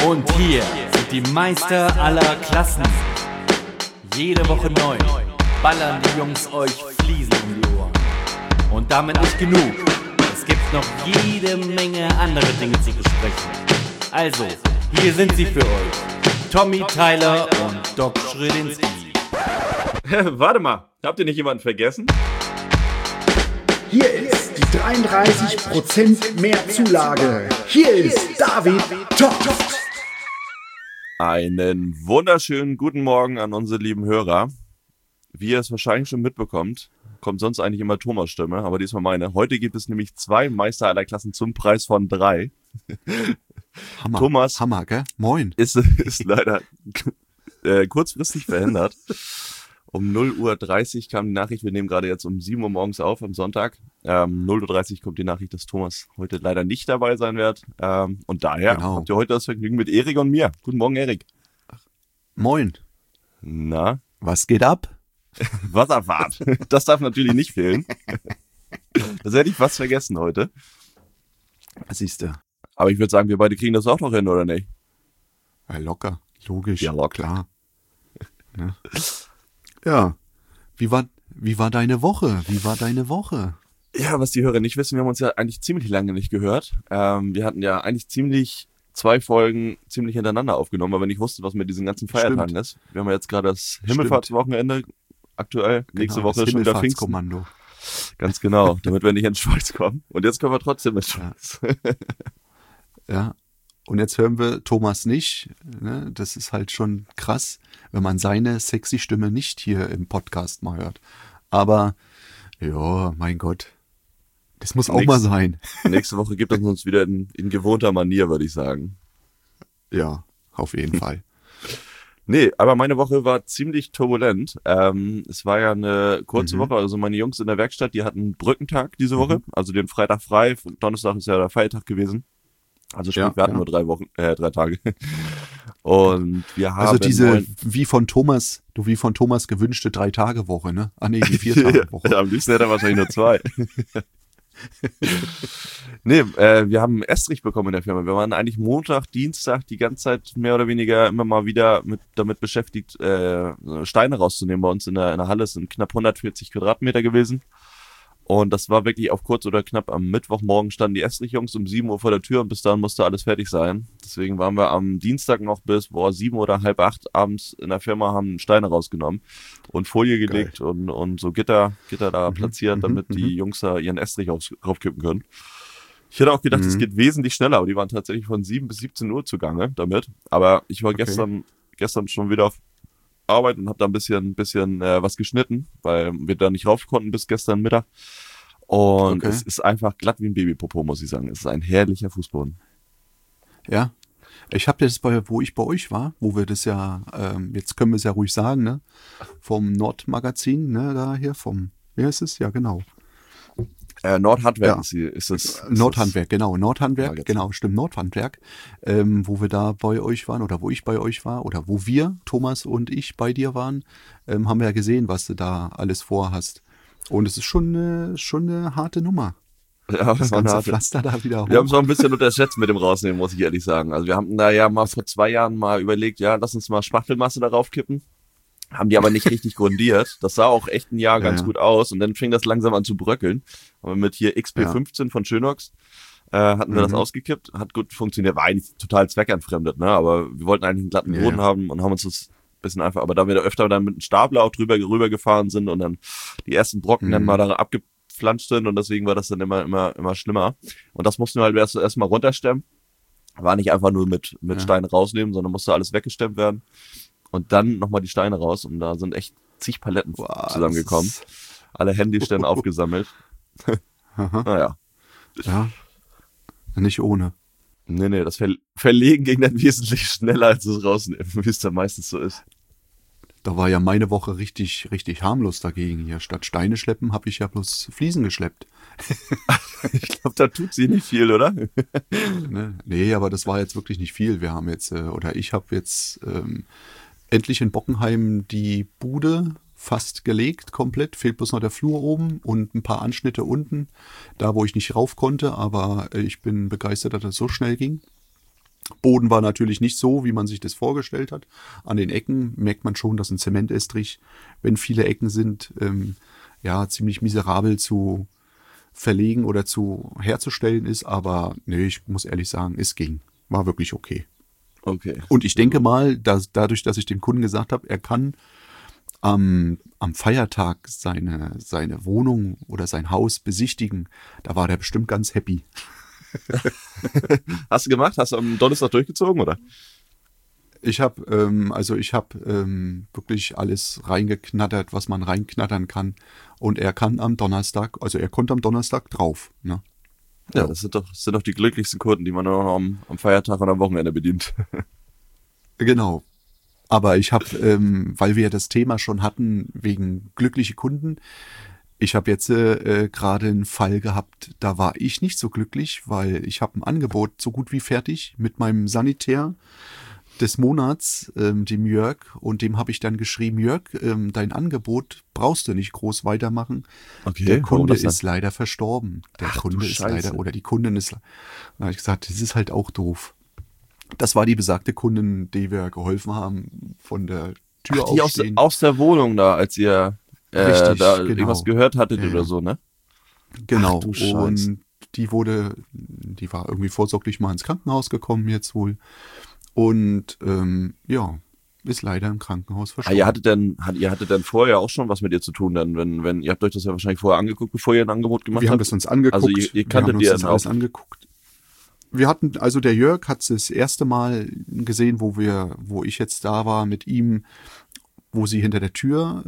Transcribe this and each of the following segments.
Und hier sind die Meister aller Klassen. Jede Woche neu ballern die Jungs euch Fliesen um die Ohren. Und damit nicht genug. Es gibt noch jede Menge andere Dinge zu besprechen. Also, hier sind sie für euch. Tommy Tyler und Doc Schredinski. Warte mal, habt ihr nicht jemanden vergessen? Hier ist die 33% mehr Zulage. Hier ist David Toft. Einen wunderschönen guten Morgen an unsere lieben Hörer. Wie ihr es wahrscheinlich schon mitbekommt, kommt sonst eigentlich immer Thomas' Stimme, aber diesmal meine. Heute gibt es nämlich 2 Meister aller Klassen zum Preis von 3. Hammer, Thomas Hammer, gell? Moin. ist leider kurzfristig verhindert. Um 0:30 Uhr kam die Nachricht, wir nehmen gerade jetzt um 7 Uhr morgens auf am Sonntag. 0:30 Uhr kommt die Nachricht, dass Thomas heute leider nicht dabei sein wird. Und daher habt ihr heute das Vergnügen mit Erik und mir. Guten Morgen, Erik. Moin. Na? Was geht ab? Wasserfahrt. Das darf natürlich nicht fehlen. Das hätte ich fast vergessen heute. Siehste. Aber ich würde sagen, wir beide kriegen das auch noch hin, oder nicht? Ja, locker. Logisch. Ja, locker. Klar. Ja. Ja. Wie war deine Woche? Ja, was die Hörer nicht wissen, wir haben uns ja eigentlich ziemlich lange nicht gehört. Wir hatten ja eigentlich 2 Folgen ziemlich hintereinander aufgenommen, weil wir nicht wussten, was mit diesen ganzen Feiertagen ist. Wir haben ja jetzt gerade das Himmelfahrtswochenende aktuell. Genau, nächste Woche ist schon wieder Pfingsten. Himmelfahrtskommando. Ganz genau, damit wir nicht in die Schweiz kommen. Und jetzt kommen wir trotzdem in die Schweiz. Ja. Und jetzt hören wir Thomas nicht. Ne? Das ist halt schon krass, wenn man seine sexy Stimme nicht hier im Podcast mal hört. Aber, ja, mein Gott. Das muss auch mal sein. Nächste Woche gibt es uns wieder in gewohnter Manier, würde ich sagen. Ja, auf jeden Fall. Nee, aber meine Woche war ziemlich turbulent. Es war ja eine kurze Woche, also meine Jungs in der Werkstatt, die hatten Brückentag diese Woche, also den Freitag frei, Donnerstag ist ja der Feiertag gewesen. Also sprich, wir hatten nur 3 Tage. Und wir haben also diese wie von Thomas gewünschte 3-Tage-Woche, ne? Ah nee, die 4-Tage-Woche. Ja, am liebsten hätte er wahrscheinlich nur 2. Nee, wir haben Estrich bekommen in der Firma. Wir waren eigentlich Montag, Dienstag die ganze Zeit mehr oder weniger immer mal wieder damit beschäftigt, Steine rauszunehmen. Bei uns in der Halle sind knapp 140 Quadratmeter gewesen. Und das war wirklich auf kurz oder knapp am Mittwochmorgen standen die Estrich-Jungs um 7 Uhr vor der Tür und bis dahin musste alles fertig sein. Deswegen waren wir am Dienstag noch bis 7 oder halb 8 abends in der Firma, haben Steine rausgenommen und Folie gelegt und so Gitter da platziert, damit die Jungs da ihren Estrich raufkippen können. Ich hätte auch gedacht, es geht wesentlich schneller, aber die waren tatsächlich von 7 bis 17 Uhr zugange damit. Aber ich war gestern schon wieder auf Arbeit und habe da ein bisschen was geschnitten, weil wir da nicht rauf konnten bis gestern Mittag. Und es ist einfach glatt wie ein Babypopo, muss ich sagen. Es ist ein herrlicher Fußboden. Ja, ich habe das wo ich bei euch war, wo wir das ja, jetzt können wir es ja ruhig sagen, ne, vom Nordmagazin, ne, da hier wie heißt es? Ja, genau. Nordhandwerk ist es. Nordhandwerk, stimmt, Nordhandwerk, wo wir da bei euch waren oder wo ich bei euch war oder wo wir, Thomas und ich, bei dir waren, haben wir ja gesehen, was du da alles vorhast. Und es ist schon eine harte Nummer. Ja, das ganze Pflaster da wieder hoch. Wir haben es auch ein bisschen unterschätzt mit dem Rausnehmen, muss ich ehrlich sagen. Also wir haben da ja mal vor 2 Jahren mal überlegt, ja, lass uns mal Spachtelmasse darauf kippen. Haben die aber nicht richtig grundiert. Das sah auch echt ein Jahr ganz gut aus. Und dann fing das langsam an zu bröckeln. Aber mit hier XP15 von Schönox hatten wir das ausgekippt. Hat gut funktioniert. War eigentlich total zweckentfremdet, ne? Aber wir wollten eigentlich einen glatten Boden haben und haben uns das ein bisschen einfach. Aber da wir da öfter dann mit einem Stapler auch rüber gefahren sind und dann die ersten Brocken dann mal da abgeflanscht sind und deswegen war das dann immer schlimmer. Und das mussten wir halt erst mal runterstemmen. War nicht einfach nur mit Steinen rausnehmen, sondern musste alles weggestemmt werden. Und dann nochmal die Steine raus und da sind echt zig Paletten zusammengekommen. Alle Handyständer aufgesammelt. Naja. Ja, nicht ohne. Nee, das Verlegen ging dann wesentlich schneller als das Rausnehmen, wie es dann meistens so ist. Da war ja meine Woche richtig harmlos dagegen hier. Statt Steine schleppen, habe ich ja bloß Fliesen geschleppt. Ich glaube, da tut sie nicht viel, oder? Nee, aber das war jetzt wirklich nicht viel. Wir haben jetzt, ich habe jetzt endlich in Bockenheim die Bude fast gelegt, komplett. Fehlt bloß noch der Flur oben und ein paar Anschnitte unten, da wo ich nicht rauf konnte. Aber ich bin begeistert, dass das so schnell ging. Boden war natürlich nicht so, wie man sich das vorgestellt hat. An den Ecken merkt man schon, dass ein Zementestrich, wenn viele Ecken sind, ziemlich miserabel zu verlegen oder zu herzustellen ist. Aber nee, ich muss ehrlich sagen, es ging. War wirklich okay. Okay. Und ich denke mal, dass dadurch, dass ich dem Kunden gesagt habe, er kann am Feiertag seine Wohnung oder sein Haus besichtigen, da war der bestimmt ganz happy. Hast du gemacht? Hast du am Donnerstag durchgezogen, oder? Ich habe wirklich alles reingeknattert, was man reinknattern kann. Und er konnte am Donnerstag drauf. Ne? Ja, das sind doch die glücklichsten Kunden, die man auch noch am Feiertag und am Wochenende bedient. Genau. Aber ich habe, weil wir das Thema schon hatten, wegen glückliche Kunden, ich habe jetzt gerade einen Fall gehabt, da war ich nicht so glücklich, weil ich habe ein Angebot so gut wie fertig mit meinem Sanitär des Monats, dem Jörg, und dem habe ich dann geschrieben, Jörg, dein Angebot brauchst du nicht groß weitermachen. Okay, der warum Kunde das denn? ist leider verstorben. Der Ach, Kunde du ist Scheiße. leider, oder die Kundin ist, da habe ich gesagt, das ist halt auch doof. Das war die besagte Kundin, die wir geholfen haben, von der Tür Die aufstehen. aus der Wohnung da, als ihr Richtig, da genau. irgendwas gehört hattet Ja, oder ja. so, ne? Genau. Ach du Scheiße. Und die war irgendwie vorsorglich mal ins Krankenhaus gekommen jetzt wohl. Und ist leider im Krankenhaus Ah, verstorben. ihr hattet dann vorher auch schon was mit ihr zu tun, dann, wenn ihr habt euch das ja wahrscheinlich vorher angeguckt, bevor ihr ein Angebot gemacht Wir haben habt. das uns angeguckt. Also ihr kanntet wir die haben uns dann das alles auch. angeguckt. Wir hatten, also der Jörg hat es das erste Mal gesehen, wo ich jetzt da war mit ihm, wo sie hinter der Tür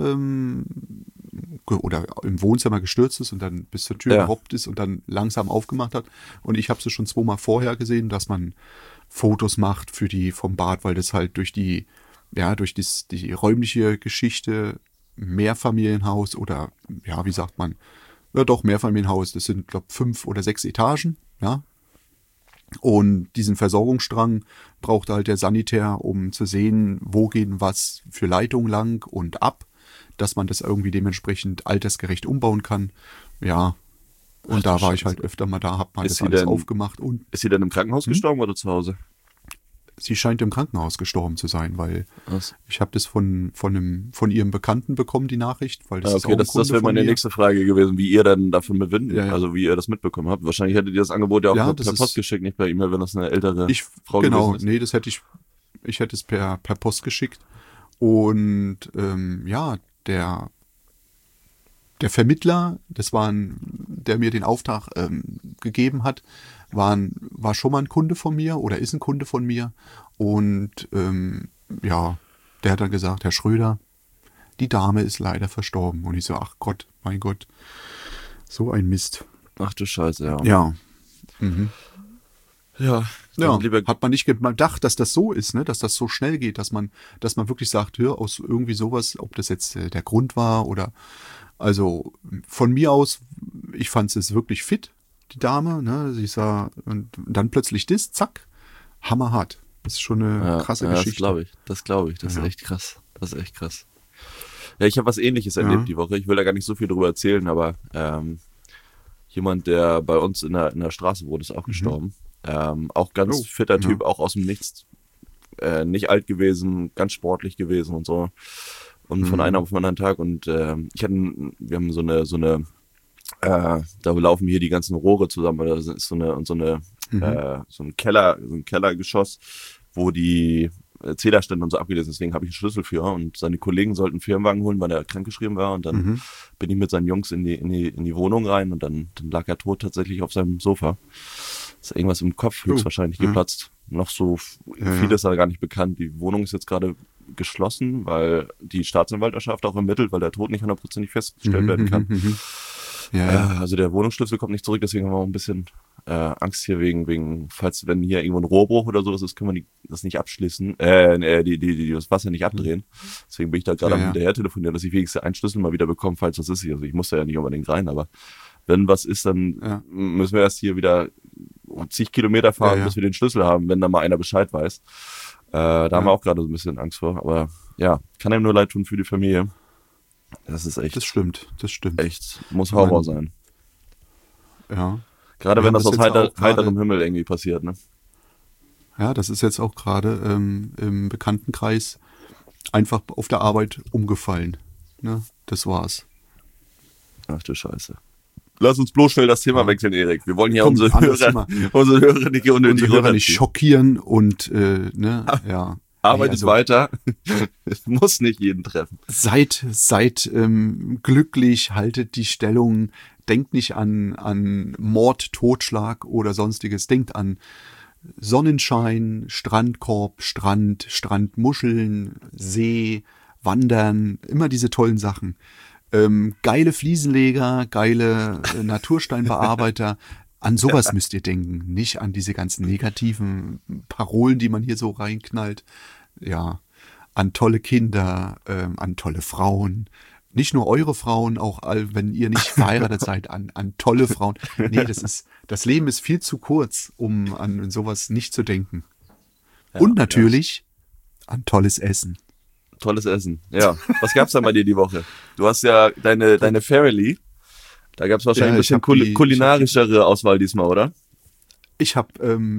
oder im Wohnzimmer gestürzt ist und dann bis zur Tür Ja. gehoppt ist und dann langsam aufgemacht hat. Und ich habe sie schon 2-mal vorher gesehen, dass man Fotos macht vom Bad, weil das halt durch die räumliche Geschichte Mehrfamilienhaus oder, wie sagt man, ja doch, Mehrfamilienhaus, das sind, glaube ich, 5 oder 6 Etagen, ja. Und diesen Versorgungsstrang brauchte halt der Sanitär, um zu sehen, wo gehen was für Leitungen lang und ab, dass man das irgendwie dementsprechend altersgerecht umbauen kann. Ja, und Ach du da war ich Scheiße. halt öfter mal da, hab mal Ist das sie alles denn- aufgemacht und Ist sie dann im Krankenhaus gestorben oder zu Hause? sie scheint im Krankenhaus gestorben zu sein, weil Was? ich habe das von ihrem Bekannten bekommen, die Nachricht, weil das ist auch Okay, ein das Kunde wäre von meine mir. nächste Frage gewesen, wie ihr dann davon Ja, ja. also wie ihr das mitbekommen habt. Wahrscheinlich hättet ihr das Angebot ja auch Ja, per das ist- Post geschickt, nicht per E-Mail, wenn das eine ältere Frau Genau, gewesen ist. nee, das hätte ich hätte es per Post geschickt. Und der Vermittler, der mir den Auftrag gegeben hat, war schon mal ein Kunde von mir oder ist ein Kunde von mir. Und der hat dann gesagt, Herr Schröder, die Dame ist leider verstorben. Und ich so, ach Gott, mein Gott, so ein Mist. Ach du Scheiße, ja. Ja, Ja, ja, dann lieber hat man nicht gedacht, dass das so ist, ne, dass das so schnell geht, dass man wirklich sagt, hör, aus irgendwie sowas, ob das jetzt der Grund war oder, also von mir aus, ich fand es wirklich fit, die Dame, ne, sie sah, und dann plötzlich das, zack, hammerhart. Das ist schon eine krasse Das Geschichte. glaube ich. Das Ja. ist echt krass. Ja, ich habe was Ähnliches erlebt die Woche. Ich will da gar nicht so viel drüber erzählen, aber jemand, der bei uns in der Straße wohnt, ist auch gestorben. Auch ganz Oh, fitter ja. Typ, auch aus dem Nichts. Nicht alt gewesen, ganz sportlich gewesen und so. Und von einem auf den anderen Tag. Und wir haben so eine da laufen hier die ganzen Rohre zusammen, weil das ist so ein Kellergeschoss, wo die Zählerstände und so abgelesen sind. Deswegen habe ich einen Schlüssel für und seine Kollegen sollten einen Firmenwagen holen, weil er krankgeschrieben war und dann bin ich mit seinen Jungs in die Wohnung rein und dann lag er tot tatsächlich auf seinem Sofa. Ist irgendwas im Kopf höchstwahrscheinlich geplatzt. Noch so viel ist da gar nicht bekannt. Die Wohnung ist jetzt gerade geschlossen, weil die Staatsanwaltschaft auch ermittelt, weil der Tod nicht hundertprozentig festgestellt werden kann. Ja. Also der Wohnungsschlüssel kommt nicht zurück, deswegen haben wir auch ein bisschen Angst hier wegen, falls wenn hier irgendwo ein Rohrbruch oder sowas ist, können wir das nicht abschließen, das Wasser nicht abdrehen. Deswegen bin ich da gerade am hinterher telefonieren, dass ich wenigstens einen Schlüssel mal wieder bekomme, falls was ist. Also ich muss da ja nicht unbedingt rein, aber wenn was ist, dann müssen wir erst hier wieder zig Kilometer fahren, bis wir den Schlüssel haben, wenn da mal einer Bescheid weiß. Da haben wir auch gerade so ein bisschen Angst vor, aber ja, kann einem nur leid tun für die Familie. Das ist echt. Das stimmt. Echt, muss Horror sein. Ja. Gerade Wir wenn haben das aus das jetzt auch heiterem gerade- Himmel irgendwie passiert, ne? Ja, das ist jetzt auch gerade im Bekanntenkreis einfach auf der Arbeit umgefallen. Ne? Das war's. Ach du Scheiße. Lass uns bloß schnell das Thema wechseln, Erik. Wir wollen hier Komm, unsere anderes Hörer nicht Unsere unnötig Hörer nicht runterziehen. schockieren und ja. Arbeitet Also, weiter. Muss nicht jeden treffen. Seid glücklich, haltet die Stellung, denkt nicht an Mord, Totschlag oder sonstiges. Denkt an Sonnenschein, Strandkorb, Strandmuscheln, See, Wandern, immer diese tollen Sachen. Geile Fliesenleger, geile Natursteinbearbeiter. An sowas müsst ihr denken, nicht an diese ganzen negativen Parolen, die man hier so reinknallt. Ja, an tolle Kinder, an tolle Frauen. Nicht nur eure Frauen, auch wenn ihr nicht verheiratet seid, an tolle Frauen. Nee, das Leben ist viel zu kurz, um an sowas nicht zu denken. Ja, und natürlich an tolles Essen. Tolles Essen. Ja. Was gab's da bei dir die Woche? Du hast ja deine Farrelly. Da gab's wahrscheinlich ein bisschen kulinarischere Auswahl diesmal, oder? Ich habe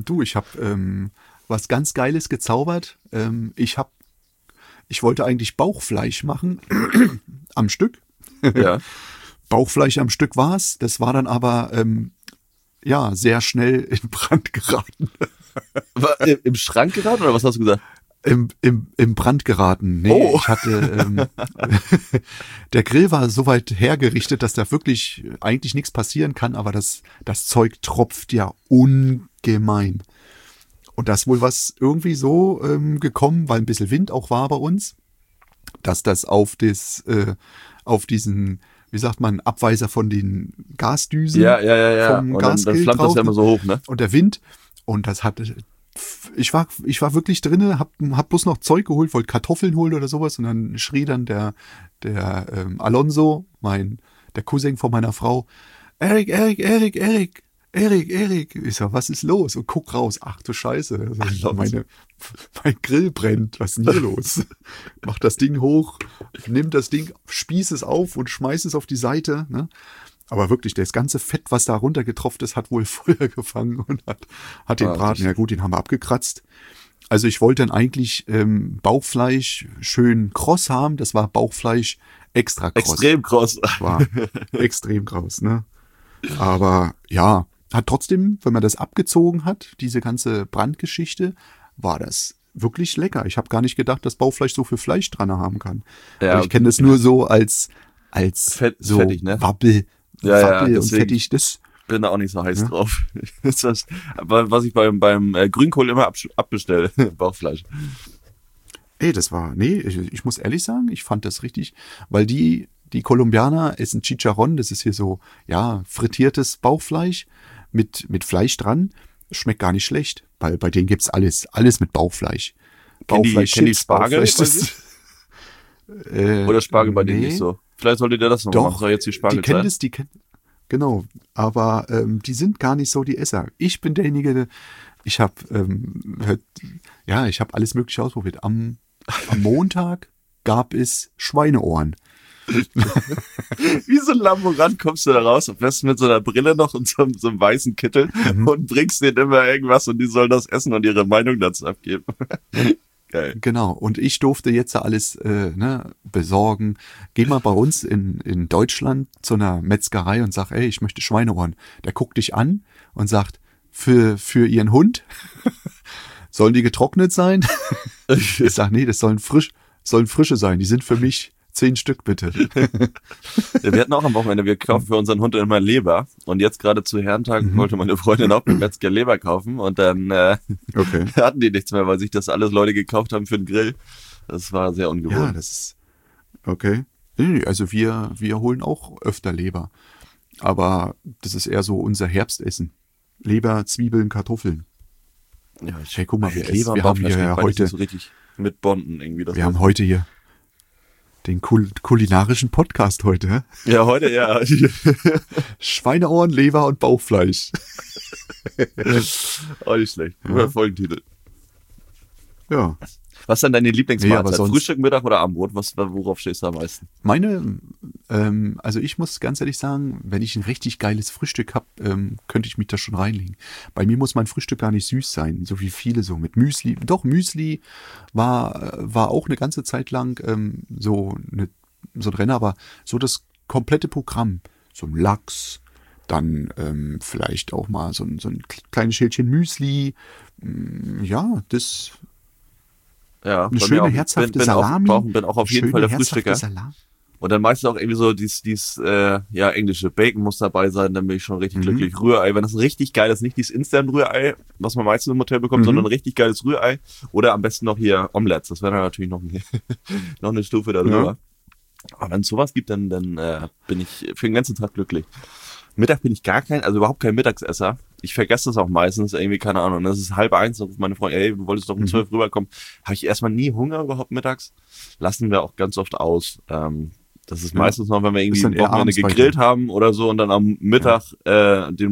was ganz Geiles gezaubert. Ich wollte eigentlich Bauchfleisch machen am Stück. Ja. Bauchfleisch am Stück war's. Das war dann aber sehr schnell in Brand geraten. Im Schrank geraten oder was hast du gesagt? Im Brand geraten. Nee, ich hatte der Grill war so weit hergerichtet, dass da wirklich eigentlich nichts passieren kann, aber das Zeug tropft ja ungemein. Und das wohl was irgendwie so gekommen, weil ein bisschen Wind auch war bei uns, dass das auf diesen, wie sagt man, Abweiser von den Gasdüsen vom und Gasgrill dann flammt das ja immer so hoch, ne? Und der Wind. Und das hatte, ich war wirklich drinne, hab bloß noch Zeug geholt, wollte Kartoffeln holen oder sowas. Und dann schrie dann der Alonso, der Cousin von meiner Frau, Erik. Ich so, was ist los? Und guck raus. Ach du Scheiße. Mein Grill brennt. Was ist denn hier los? Mach das Ding hoch, nimm das Ding, spieß es auf und schmeiß es auf die Seite. Ne? Aber wirklich, das ganze Fett, was da runtergetropft ist, hat wohl Feuer gefangen und hat den Braten. Ja gut, den haben wir abgekratzt. Also ich wollte dann eigentlich Bauchfleisch schön kross haben. Das war Bauchfleisch extra kross. Extrem kross. War extrem kross, ne? Aber ja, hat trotzdem, wenn man das abgezogen hat, diese ganze Brandgeschichte, war das wirklich lecker. Ich habe gar nicht gedacht, dass Bauchfleisch so viel Fleisch dran haben kann. Ja, ich kenne das nur so als so fettig, ne? Wabbel deswegen. und fettig. Das Bin da auch nicht so heiß drauf. Das ist das, was ich beim Grünkohl immer abbestelle. Bauchfleisch. Ich muss ehrlich sagen, ich fand das richtig, weil die Kolumbianer essen Chicharrón, das ist hier so, ja, frittiertes Bauchfleisch mit Fleisch dran. Schmeckt gar nicht schlecht, weil bei denen gibt's alles mit Bauchfleisch. Kennen die Spargel? Oder Spargel bei denen nee. nicht so? Vielleicht solltet ihr das noch machen. Soll jetzt die Spargel die kennen genau, aber die sind gar nicht so die Esser. Ich bin derjenige, ich habe alles Mögliche ausprobiert. Am Montag gab es Schweineohren. Wie so ein Laborant kommst du da raus und fährst mit so einer Brille noch und so einem weißen Kittel und bringst denen immer irgendwas und die sollen das essen und ihre Meinung dazu abgeben. Geil. Genau, und ich durfte jetzt alles besorgen. Geh mal bei uns in Deutschland zu einer Metzgerei und sag, ey, ich möchte Schweineohren. Der guckt dich an und sagt, für ihren Hund sollen die getrocknet sein? Ich sag, nee, das sollen frische sein, die sind für mich. 10 Stück bitte. Ja, wir hatten auch am Wochenende, wir kaufen für unseren Hund immer Leber. Und jetzt gerade zu Herrentag wollte meine Freundin auch mit Metzger Leber kaufen. Und dann hatten die nichts mehr, weil sich das alles Leute gekauft haben für den Grill. Das war sehr ungewohnt. Ja, das ist okay. Nee, also wir holen auch öfter Leber. Aber das ist eher so unser Herbstessen. Leber, Zwiebeln, Kartoffeln. Ja, hey, guck mal, wir haben hier heute so richtig mit Bonden irgendwie. Wir haben heute hier den kulinarischen Podcast heute. Hä? Ja, heute, ja. Schweineohren, Leber und Bauchfleisch. Auch nicht schlecht. Guter Folgentitel. Ja. Was ist denn deine Nee, Lieblingsmahlzeit? aber sonst- Frühstück, Mittag oder Abendbrot? Worauf stehst du am meisten? Also ich muss ganz ehrlich sagen, wenn ich ein richtig geiles Frühstück habe, könnte ich mich da schon reinlegen. Bei mir muss mein Frühstück gar nicht süß sein, so wie viele so mit Müsli. Doch, Müsli war auch eine ganze Zeit lang so ein Renner, aber so das komplette Programm. So ein Lachs, dann vielleicht auch mal so ein kleines Schälchen Müsli. Ja, das Ja, eine bei mir schöne auch. herzhafte bin Salami. bin auch auf jeden Fall der Frühstücker. Salami. Und dann meistens auch irgendwie so dieses englische Bacon muss dabei sein, dann bin ich schon richtig glücklich. Rührei, wenn das ein richtig geiles, nicht dieses Instant-Rührei, was man meistens im Hotel bekommt, sondern ein richtig geiles Rührei. Oder am besten noch hier Omelettes, das wäre dann natürlich noch eine Stufe darüber. Ja. Aber wenn es sowas gibt, dann bin ich für den ganzen Tag glücklich. Mittag bin ich überhaupt kein Mittagsesser. Ich vergesse das auch meistens, irgendwie, keine Ahnung. Das ist 12:30, da ruft meine Freundin, ey, du wolltest doch um 12 rüberkommen. Habe ich erstmal nie Hunger überhaupt mittags. Lassen wir auch ganz oft aus. Das ist meistens noch, wenn wir irgendwie Ist dann am eher Wochenende abends bei gegrillt dir. haben oder so und dann am Mittag, den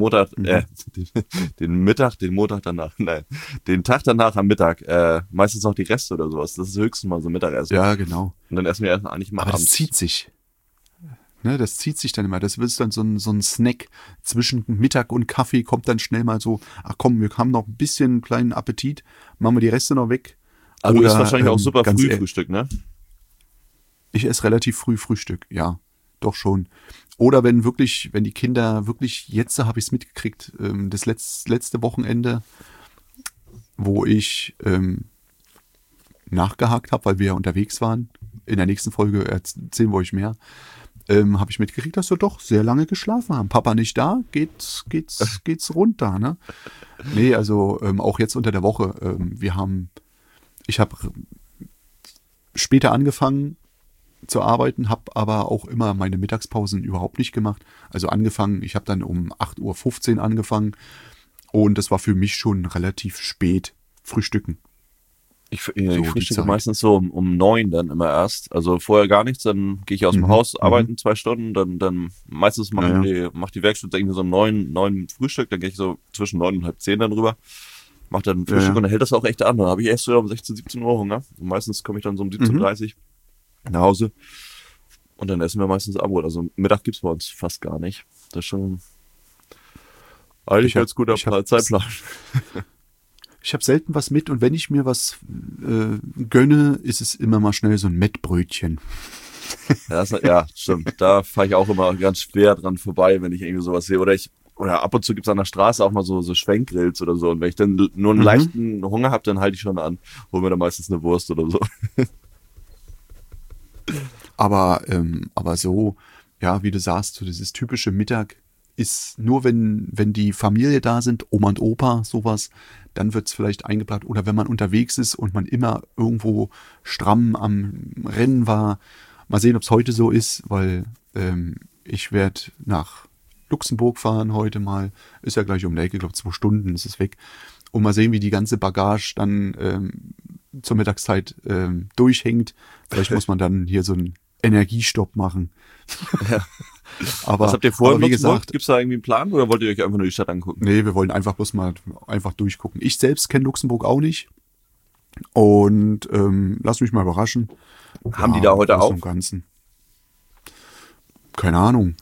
Tag danach am Mittag, meistens noch die Reste oder sowas. Das ist höchstens mal so Mittagessen. Ja, genau. Und dann essen wir erst eigentlich mal Aber das abends. zieht sich. Ne, das zieht sich dann immer. Das wird dann so ein Snack zwischen Mittag und Kaffee, kommt dann schnell mal so, ach komm, wir haben noch ein bisschen kleinen Appetit, machen wir die Reste noch weg. Also du isst Oder, wahrscheinlich auch super ganz früh ehrlich, Frühstück, ne? Ich esse relativ früh Frühstück, ja, doch schon. Oder wenn die Kinder wirklich, jetzt habe ich es mitgekriegt, das letzte Wochenende, wo ich nachgehakt habe, weil wir ja unterwegs waren. In der nächsten Folge erzählen wir euch mehr. Habe ich mitgekriegt, dass wir doch sehr lange geschlafen haben. Papa nicht da, geht's runter, ne? Nee, also auch jetzt unter der Woche. Ich habe später angefangen zu arbeiten, habe aber auch immer meine Mittagspausen überhaupt nicht gemacht. Also angefangen, ich habe dann um 8:15 Uhr angefangen und das war für mich schon relativ spät frühstücken. Ich die frühstücke Zeit. meistens so um 9 dann immer erst. Also vorher gar nichts, dann gehe ich aus dem Haus, arbeiten 2 Stunden, dann meistens macht die Werkstatt irgendwie so um 9 Frühstück, dann gehe ich so zwischen 9 und halb 10 dann rüber, mache dann Frühstück und dann hält das auch echt an. Dann habe ich erst so um 16, 17 Uhr Hunger. Und meistens komme ich dann so um 17:30 nach Hause und dann essen wir meistens Abendbrot. Also Mittag gibt's bei uns fast gar nicht. Das ist schon eigentlich ganz guter Zeitplan. Ich habe selten was mit und wenn ich mir was gönne, ist es immer mal schnell so ein Mettbrötchen. Ja, stimmt. Da fahre ich auch immer ganz schwer dran vorbei, wenn ich irgendwie sowas sehe. Oder ab und zu gibt's an der Straße auch mal so Schwenkgrills oder so. Und wenn ich dann nur einen leichten Hunger habe, dann halte ich schon an. Hol mir dann meistens eine Wurst oder so. Aber so, ja, wie du sagst, so dieses typische Mittag ist nur, wenn die Familie da sind, Oma und Opa, sowas, dann wird's vielleicht eingeplant. Oder wenn man unterwegs ist und man immer irgendwo stramm am Rennen war. Mal sehen, ob's heute so ist, weil ich werde nach Luxemburg fahren heute mal. Ist ja gleich um die Ecke, ich glaube 2 Stunden ist es weg. Und mal sehen, wie die ganze Bagage dann zur Mittagszeit durchhängt. Vielleicht muss man dann hier so einen Energiestopp machen. Ja. Aber, was habt ihr vor? aber wie gesagt, Gibt's da irgendwie einen Plan oder wollt ihr euch einfach nur die Stadt angucken? nee, wir wollen einfach bloß mal einfach durchgucken. Ich selbst kenne Luxemburg auch nicht. Und lass mich mal überraschen. Haben die da heute im Großen auf? und Ganzen. Keine Ahnung.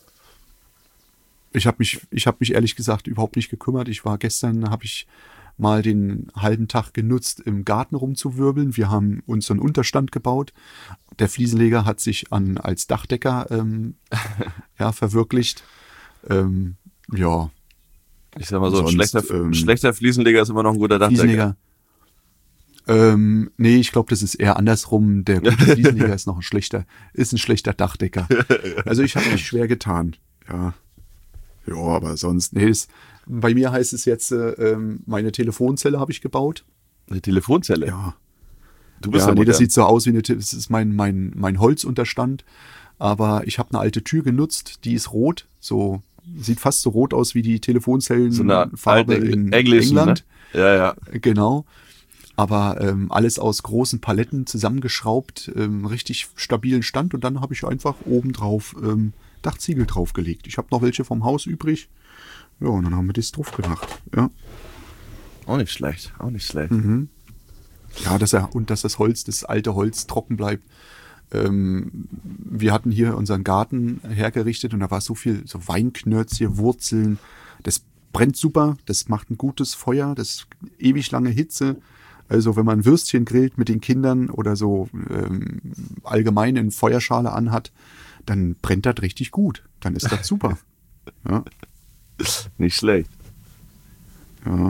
Ich habe mich ehrlich gesagt überhaupt nicht gekümmert. Habe ich mal den halben Tag genutzt, im Garten rumzuwirbeln. Wir haben uns so einen Unterstand gebaut. Der Fliesenleger hat sich als Dachdecker verwirklicht. Ja, Ich sag mal so, ein Sonst, schlechter Fliesenleger ist immer noch ein guter Dachdecker. Fliesenleger. Nee, ich glaube, das ist eher andersrum. Der gute Fliesenleger ist ein schlechter Dachdecker. Also ich habe mich schwer getan. Ja, aber sonst, nee, bei mir heißt es jetzt, meine Telefonzelle habe ich gebaut. Eine Telefonzelle? Ja. Du bist Ja, nee, das modern. sieht so aus das ist mein Holzunterstand. Aber ich habe eine alte Tür genutzt, die ist rot, so sieht fast so rot aus wie die Telefonzellenfarbe So eine alte in englische, England. Ne? Ja. Genau. Aber alles aus großen Paletten zusammengeschraubt, richtig stabilen Stand und dann habe ich einfach obendrauf Dachziegel draufgelegt. Ich habe noch welche vom Haus übrig. Ja, und dann haben wir das drauf gemacht. Ja. Auch nicht schlecht. Ja, dass das Holz, das alte Holz trocken bleibt. Wir hatten hier unseren Garten hergerichtet und da war so viel, so Weinknörtchen, Wurzeln. Das brennt super, das macht ein gutes Feuer, das ewig lange Hitze. Also wenn man Würstchen grillt mit den Kindern oder so allgemein eine Feuerschale anhat, dann brennt das richtig gut. Dann ist das super. Ja. Nicht schlecht. Ja.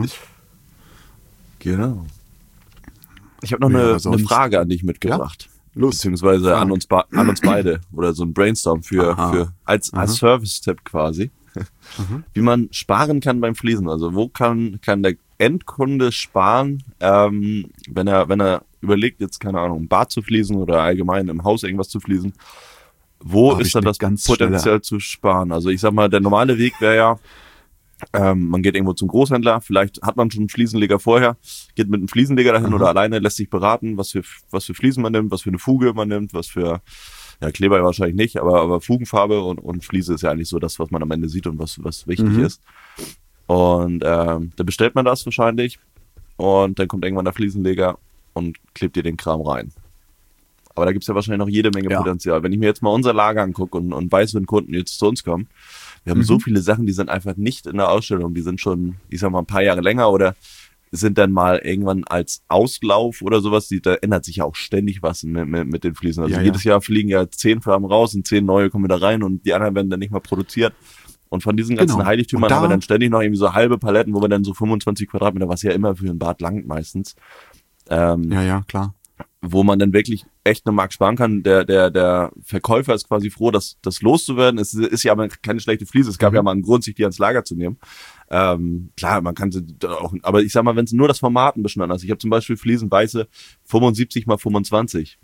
Genau. Ich habe noch Ja, eine sonst- Frage an dich mitgebracht. Los. Beziehungsweise Frag. an uns beide. Oder so ein Brainstorm als Service-Tipp quasi. Wie man sparen kann beim Fließen. Also wo kann der Endkunde sparen, wenn er überlegt, jetzt keine Ahnung, ein Bad zu fließen oder allgemein im Haus irgendwas zu fließen. Wo Hab ist ich dann eine das ganz Potenzial zu sparen? Also ich sag mal, der normale Weg wäre ja, man geht irgendwo zum Großhändler, vielleicht hat man schon einen Fliesenleger vorher, geht mit einem Fliesenleger dahin oder alleine, lässt sich beraten, was für Fliesen man nimmt, was für eine Fuge man nimmt, was für, ja, Kleber wahrscheinlich nicht, aber Fugenfarbe und Fliese ist ja eigentlich so das, was man am Ende sieht und was wichtig ist. Und dann bestellt man das wahrscheinlich und dann kommt irgendwann der Fliesenleger und klebt dir den Kram rein. Aber da gibt's ja wahrscheinlich noch jede Menge Ja. Potenzial. Wenn ich mir jetzt mal unser Lager angucke und weiß, wenn Kunden jetzt zu uns kommen, wir haben so viele Sachen, die sind einfach nicht in der Ausstellung, die sind schon, ich sag mal, ein paar Jahre länger oder sind dann mal irgendwann als Auslauf oder sowas, da ändert sich ja auch ständig was mit den Fliesen. Also Ja, jedes Jahr fliegen ja 10 Farben raus und 10 neue kommen wieder rein und die anderen werden dann nicht mal produziert. Und von diesen ganzen Genau. Heiligtümern Und da- haben wir dann ständig noch irgendwie so halbe Paletten, wo wir dann so 25 Quadratmeter, was ja immer für ein Bad langt meistens, Ja, klar. wo man dann wirklich echt eine Mark sparen kann. Der Verkäufer ist quasi froh, das loszuwerden. Es ist ja aber keine schlechte Fliese. Es gab ja mal einen Grund, sich die ans Lager zu nehmen. Klar, man kann sie da auch, aber ich sag mal, wenn es nur das Format ein bisschen anders ist. Ich habe zum Beispiel Fliesen weiße 75 mal 25.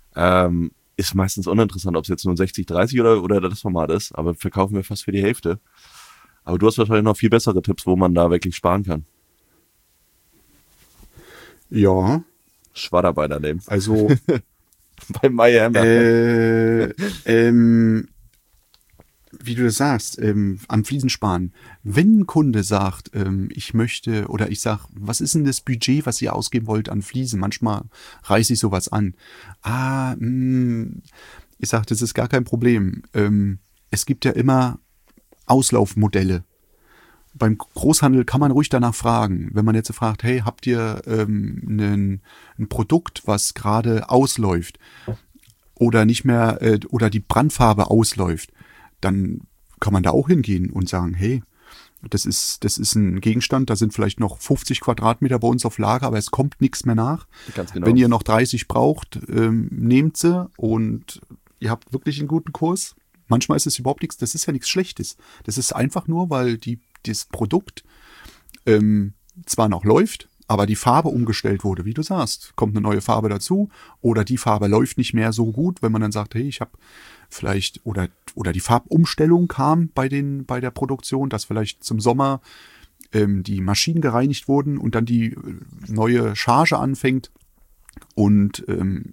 Ist meistens uninteressant, ob es jetzt nur 60-30 oder das Format ist, aber verkaufen wir fast für die Hälfte. Aber du hast wahrscheinlich noch viel bessere Tipps, wo man da wirklich sparen kann. Ja, Schwadarbeiter nehmen. also Bei Mayhem. wie du das sagst, am Fliesen sparen. Wenn ein Kunde sagt, ich möchte, oder ich sag, was ist denn das Budget, was ihr ausgeben wollt an Fliesen? Manchmal reiße ich sowas an. Ich sag, das ist gar kein Problem. Es gibt ja immer Auslaufmodelle. Beim Großhandel kann man ruhig danach fragen. Wenn man jetzt fragt, hey, habt ihr ein Produkt, was gerade ausläuft oder nicht mehr, oder die Brandfarbe ausläuft, dann kann man da auch hingehen und sagen, hey, das ist ein Gegenstand, da sind vielleicht noch 50 Quadratmeter bei uns auf Lager, aber es kommt nichts mehr nach. Ganz genau. Wenn ihr noch 30 braucht, nehmt sie und ihr habt wirklich einen guten Kurs. Manchmal ist es überhaupt nichts, das ist ja nichts Schlechtes. Das ist einfach nur, weil das Produkt zwar noch läuft, aber die Farbe umgestellt wurde, wie du sagst. Kommt eine neue Farbe dazu oder die Farbe läuft nicht mehr so gut, wenn man dann sagt, hey, ich habe vielleicht, oder die Farbumstellung kam bei der Produktion, dass vielleicht zum Sommer die Maschinen gereinigt wurden und dann die neue Charge anfängt. Und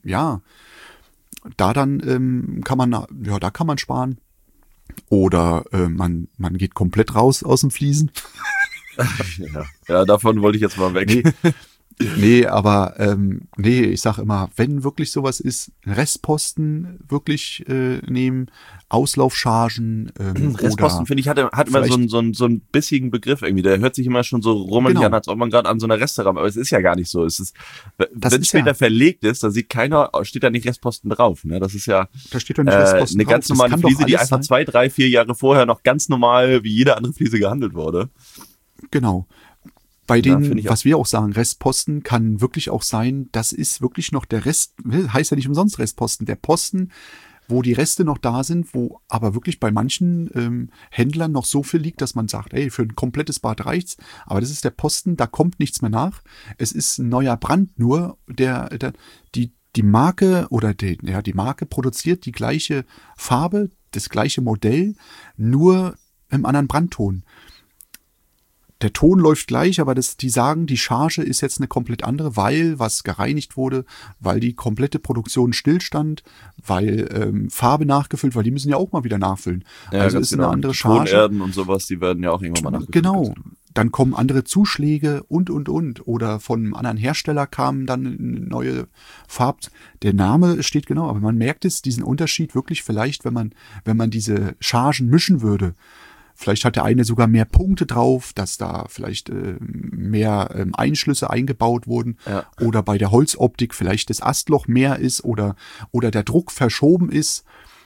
da dann kann man sparen. Oder man geht komplett raus aus dem Fließen. Ja, davon wollte ich jetzt mal weg. Nee, aber ich sag immer, wenn wirklich sowas ist, Restposten wirklich nehmen, Auslaufchargen Restposten, finde ich, hat immer so einen bissigen Begriff irgendwie. Der hört sich immer schon so rummelig Genau. an, als ob man gerade an so einer Reste rammt. Aber es ist ja gar nicht so. Es ist, wenn es ist später ja- verlegt ist, da steht da nicht Restposten drauf. Ne? Das ist ja Da steht doch nicht Restposten eine drauf. ganz Das normale kann doch Fliese, die alles einfach sein. 2, 3, 4 Jahre vorher noch ganz normal wie jede andere Fliese gehandelt wurde. Genau. Bei Ja, denen, finde ich auch. was wir auch sagen, Restposten kann wirklich auch sein, das ist wirklich noch der Rest, heißt ja nicht umsonst Restposten, der Posten, wo die Reste noch da sind, wo aber wirklich bei manchen Händlern noch so viel liegt, dass man sagt, ey, für ein komplettes Bad reicht's, aber das ist der Posten, da kommt nichts mehr nach. Es ist ein neuer Brand nur, die Marke oder die Marke produziert die gleiche Farbe, das gleiche Modell, nur im anderen Brandton. Der Ton läuft gleich, aber die sagen, die Charge ist jetzt eine komplett andere, weil was gereinigt wurde, weil die komplette Produktion stillstand, weil Farbe nachgefüllt, weil die müssen ja auch mal wieder nachfüllen. Ja, also ganz ist eine genau. andere Die Charge. Tonerden und sowas, die werden ja auch irgendwann mal nachgefüllt. Genau. dann kommen andere Zuschläge und. Oder von einem anderen Hersteller kamen dann eine neue Der Name steht genau, aber man merkt diesen Unterschied wirklich vielleicht, wenn man diese Chargen mischen würde. Vielleicht hat der eine sogar mehr Punkte drauf, dass da vielleicht mehr Einschlüsse eingebaut wurden. Ja. Oder bei der Holzoptik vielleicht das Astloch mehr ist oder der Druck verschoben ist.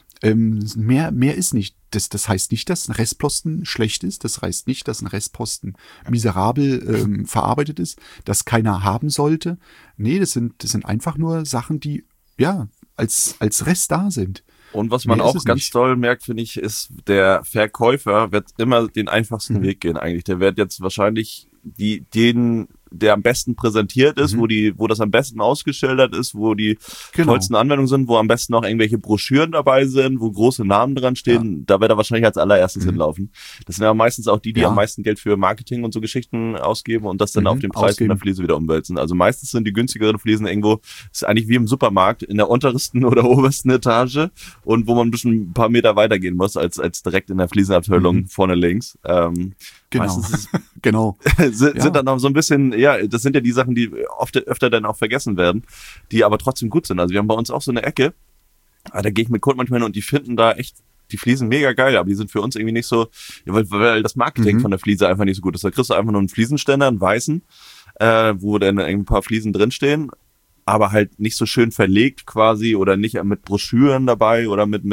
Mehr ist nicht. Das heißt nicht, dass ein Restposten schlecht ist. Das heißt nicht, dass ein Restposten miserabel verarbeitet ist, dass keiner haben sollte. Nee, das sind einfach nur Sachen, die ja als Rest da sind. Und was man Mehr ist auch es ganz nicht. toll merkt, finde ich, ist, der Verkäufer wird immer den einfachsten Weg gehen eigentlich. Der wird jetzt wahrscheinlich den, der am besten präsentiert ist, wo das am besten ausgeschildert ist, wo die tollsten Anwendungen sind, wo am besten noch irgendwelche Broschüren dabei sind, wo große Namen dran stehen, da wird er wahrscheinlich als allererstes hinlaufen. Das sind ja meistens auch die am meisten Geld für Marketing und so Geschichten ausgeben und das dann auf den Preis von der Fliese wieder umwälzen. Also meistens sind die günstigeren Fliesen irgendwo, ist eigentlich wie im Supermarkt, in der untersten oder obersten Etage und wo man ein paar Meter weitergehen muss, als direkt in der Fliesenabteilung vorne links. Meistens Genau. sind dann noch so ein bisschen, das sind ja die Sachen, die öfter dann auch vergessen werden, die aber trotzdem gut sind. Also wir haben bei uns auch so eine Ecke, da gehe ich mit Kunden manchmal hin und die finden da echt die Fliesen mega geil, aber die sind für uns irgendwie nicht so, weil das Marketing von der Fliese einfach nicht so gut ist. Da kriegst du einfach nur einen Fliesenständer, einen weißen, wo dann ein paar Fliesen drinstehen, aber halt nicht so schön verlegt quasi oder nicht mit Broschüren dabei oder mit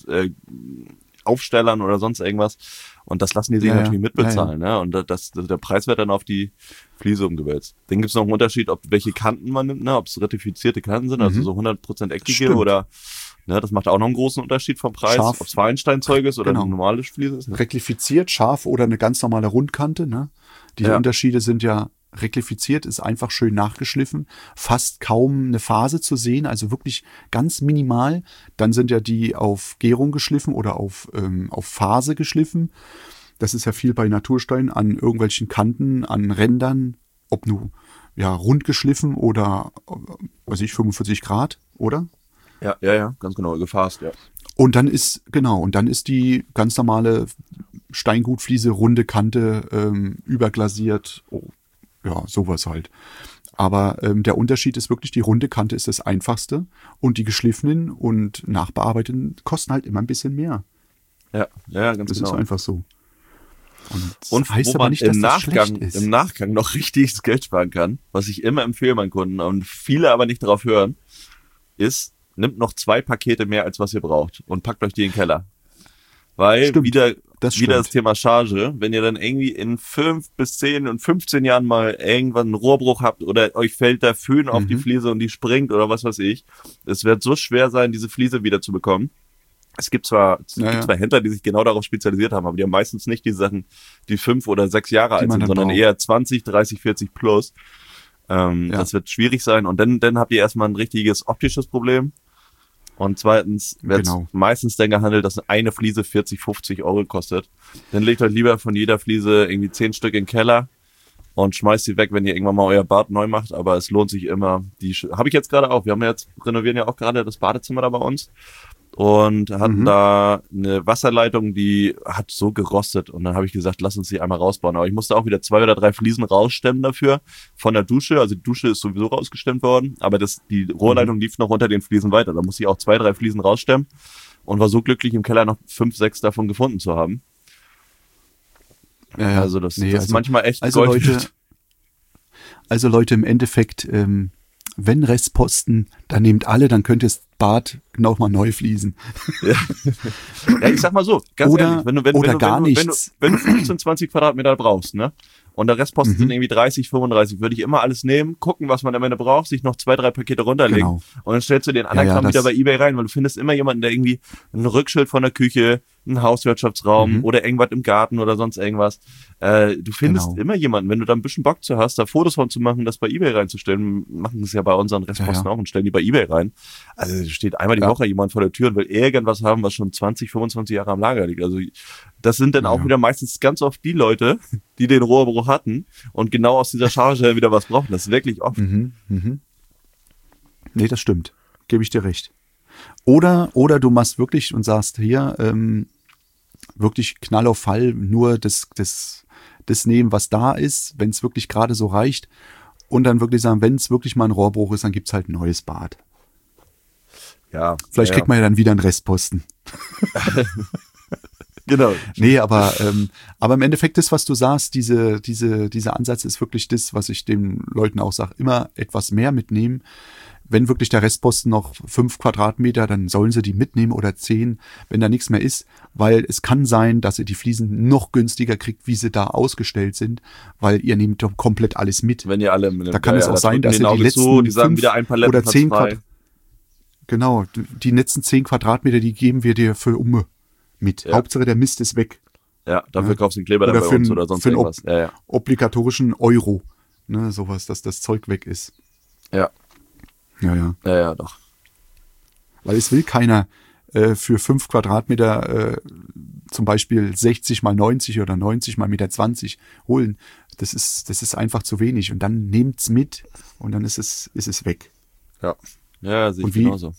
Aufstellern oder sonst irgendwas. Und das lassen die sich natürlich mitbezahlen. Ne? Und der Preis wird dann auf die Fliese umgewälzt. Dann gibt es noch einen Unterschied, welche Kanten man nimmt, ne? Ob es ratifizierte Kanten sind, also so 100% eckige oder, ne, das macht auch noch einen großen Unterschied vom Preis, ob es Feinsteinzeug ist oder eine normale Fliese ist. Ne? Reklifiziert, scharf oder eine ganz normale Rundkante. Ne? Diese Unterschiede sind ja reklifiziert, ist einfach schön nachgeschliffen, fast kaum eine Phase zu sehen, also wirklich ganz minimal. Dann sind ja die auf Gärung geschliffen oder auf Phase geschliffen. Das ist ja viel bei Naturstein an irgendwelchen Kanten, an Rändern, ob nur rund geschliffen oder 45 Grad, oder? Ja, ganz genau, gefasst, ja. Und dann ist die ganz normale Steingutfliese, runde Kante, überglasiert, sowas halt. Aber der Unterschied ist wirklich, die runde Kante ist das einfachste und die geschliffenen und nachbearbeiteten kosten halt immer ein bisschen mehr. Ja, ganz genau. Das ist einfach so. Und heißt wo aber man nicht, dass das schlecht ist. im Nachgang noch richtig Geld sparen kann, was ich immer empfehle meinen Kunden und viele aber nicht darauf hören, ist, nimmt noch 2 Pakete mehr, als was ihr braucht und packt euch die in den Keller. Weil wieder das Thema Charge, wenn ihr dann irgendwie in 5 bis 10 und 15 Jahren mal irgendwann einen Rohrbruch habt oder euch fällt der Föhn auf die Fliese und die springt oder was weiß ich, es wird so schwer sein, diese Fliese wieder zu bekommen. Es gibt zwar Händler, die sich genau darauf spezialisiert haben, aber die haben meistens nicht die Sachen, die 5 oder 6 Jahre alt sind, sondern eher 20, 30, 40 plus. Das wird schwierig sein und dann habt ihr erstmal ein richtiges optisches Problem. Und zweitens wird meistens dann gehandelt, dass eine Fliese 40, 50 Euro kostet. Dann legt euch lieber von jeder Fliese irgendwie 10 Stück in den Keller und schmeißt sie weg, wenn ihr irgendwann mal euer Bad neu macht. Aber es lohnt sich immer. Die habe ich jetzt gerade auch. Wir renovieren ja auch gerade das Badezimmer da bei uns. Und hatten da eine Wasserleitung, die hat so gerostet. Und dann habe ich gesagt, lass uns die einmal rausbauen. Aber ich musste auch wieder 2 oder 3 Fliesen rausstemmen dafür von der Dusche. Also die Dusche ist sowieso rausgestemmt worden, aber die Rohrleitung lief noch unter den Fliesen weiter. Da musste ich auch 2, 3 Fliesen rausstemmen und war so glücklich, im Keller noch 5, 6 davon gefunden zu haben. Ja. Also das ist manchmal echt Gold. Also Leute, im Endeffekt, wenn Restposten, dann nehmt alle, dann könnt ihr das Bad nochmal neu fließen. Ja, ich sag mal so, ganz ehrlich, wenn du 15, 20 Quadratmeter brauchst, ne? Und der Restposten sind irgendwie 30, 35, würde ich immer alles nehmen, gucken, was man am Ende braucht, sich noch 2, 3 Pakete runterlegen und dann stellst du den anderen Kram wieder bei eBay rein, weil du findest immer jemanden, der irgendwie ein Rückschild von der Küche, einen Hauswirtschaftsraum oder irgendwas im Garten oder sonst irgendwas. Du findest immer jemanden, wenn du da ein bisschen Bock zu hast, da Fotos von zu machen, das bei eBay reinzustellen, machen es ja bei unseren Restposten auch und stellen die bei eBay rein. Also steht einmal die Woche jemand vor der Tür und will irgendwas haben, was schon 20, 25 Jahre am Lager liegt. Also das sind dann auch wieder meistens ganz oft die Leute, die den Rohrbruch hatten und genau aus dieser Charge wieder was brauchen. Das ist wirklich oft. Nee, das stimmt. Gebe ich dir recht. Oder du machst wirklich und sagst hier, wirklich Knall auf Fall, nur das nehmen, was da ist, wenn es wirklich gerade so reicht. Und dann wirklich sagen, wenn es wirklich mal ein Rohrbruch ist, dann gibt's halt ein neues Bad. Ja. Vielleicht kriegt man ja dann wieder einen Restposten. Genau. Nee, aber im Endeffekt das, was du sagst, dieser Ansatz ist wirklich das, was ich den Leuten auch sage, immer etwas mehr mitnehmen. Wenn wirklich der Restposten noch 5 Quadratmeter, dann sollen sie die mitnehmen oder 10, wenn da nichts mehr ist, weil es kann sein, dass ihr die Fliesen noch günstiger kriegt, wie sie da ausgestellt sind, weil ihr nehmt doch komplett alles mit. Wenn ihr alle Da kann es auch sein, dass ihr die letzten die sagen 5 wieder ein Paletten oder 10 frei. Genau, die letzten 10 Quadratmeter, die geben wir dir für mit. Ja. Hauptsache der Mist ist weg. Ja, dafür Ja. kaufst du den Kleber dann Oder bei für uns ein- oder sonst für ein irgendwas. Ja. Obligatorischen Euro. Ne, sowas, dass das Zeug weg ist. Ja. Ja. Doch. Weil es will keiner für 5 Quadratmeter zum Beispiel 60 mal 90 oder 90 mal 1,20 Meter holen. Das ist einfach zu wenig. Und dann nehmt's mit und dann ist es weg. Ja, sehe ich Und wie- genauso.